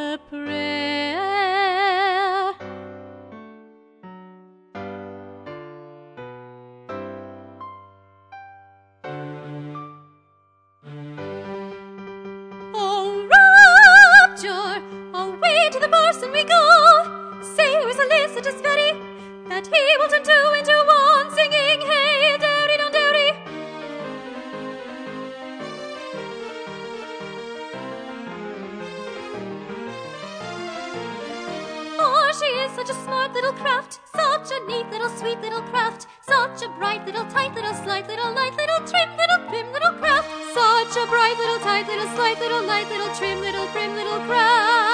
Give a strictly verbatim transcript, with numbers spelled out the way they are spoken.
a prayer. Oh, rapture, away to the parson we go. Say who's Elicitus Betty, that he will turn two into one, singing, hey, dowdy, don't dowdy. Oh, she is such a smart little craft, such a neat little sweet little craft, such a bright little tight little slight little light little trim little prim little craft, such a bright little tight little slight little light little trim little prim little craft.